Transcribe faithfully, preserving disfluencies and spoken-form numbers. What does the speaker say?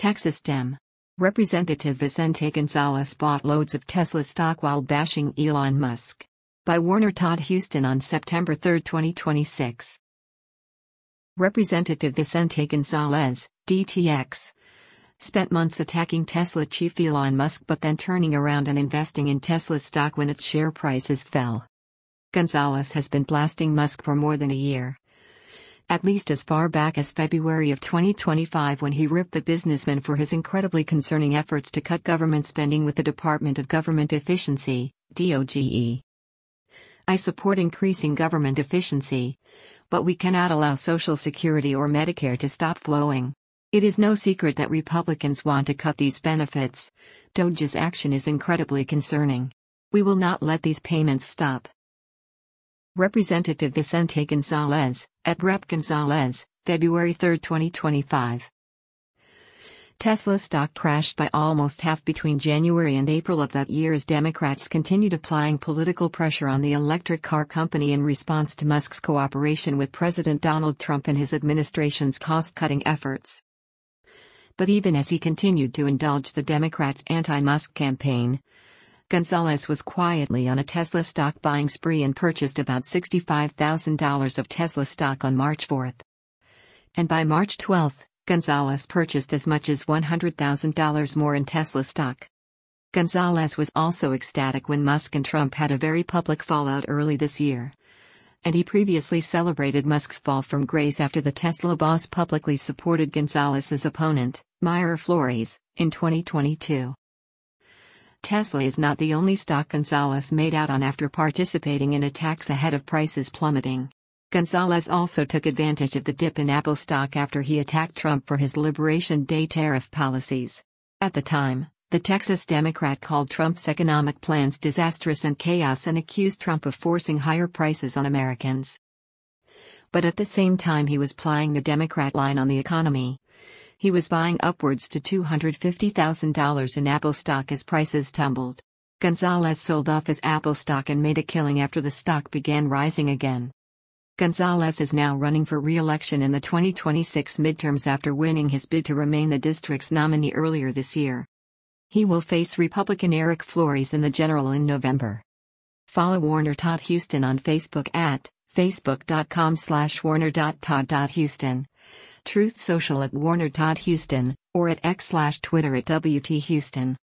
Texas Dem. Representative Vicente Gonzalez bought loads of Tesla stock while bashing Elon Musk. By Warner Todd Huston on September third, twenty twenty-six. Representative Vicente Gonzalez, D T X, spent months attacking Tesla chief Elon Musk but then turning around and investing in Tesla stock when its share prices fell. Gonzalez has been blasting Musk for more than a year. At least as far back as February of twenty twenty-five, when he ripped the businessman for his incredibly concerning efforts to cut government spending with the Department of Government Efficiency, D O G E. I support increasing government efficiency, but we cannot allow Social Security or Medicare to stop flowing. It is no secret that Republicans want to cut these benefits. D O G's action is incredibly concerning. We will not let these payments stop. Representative Vicente Gonzalez, at Rep Gonzalez, February third, twenty twenty-five. Tesla stock crashed by almost half between January and April of that year as Democrats continued applying political pressure on the electric car company in response to Musk's cooperation with President Donald Trump and his administration's cost-cutting efforts. But even as he continued to indulge the Democrats' anti-Musk campaign, Gonzalez was quietly on a Tesla stock buying spree and purchased about sixty-five thousand dollars of Tesla stock on March fourth. And by March twelfth, Gonzalez purchased as much as one hundred thousand dollars more in Tesla stock. Gonzalez was also ecstatic when Musk and Trump had a very public fallout early this year. And he previously celebrated Musk's fall from grace after the Tesla boss publicly supported Gonzalez's opponent, Mayra Flores, in twenty twenty-two. Tesla is not the only stock Gonzalez made out on after participating in attacks ahead of prices plummeting. Gonzalez also took advantage of the dip in Apple stock after he attacked Trump for his Liberation Day tariff policies. At the time, the Texas Democrat called Trump's economic plans disastrous and chaos and accused Trump of forcing higher prices on Americans. But at the same time he was plying the Democrat line on the economy. He was buying upwards to two hundred fifty thousand dollars in Apple stock as prices tumbled. Gonzalez sold off his Apple stock and made a killing after the stock began rising again. Gonzalez is now running for re-election in the twenty twenty-six midterms after winning his bid to remain the district's nominee earlier this year. He will face Republican Eric Flores in the general in November. Follow Warner Todd Huston on Facebook at facebook.com slash warner.todd.huston. Truth Social at Warner Todd Huston, or at X slash Twitter at W T Huston.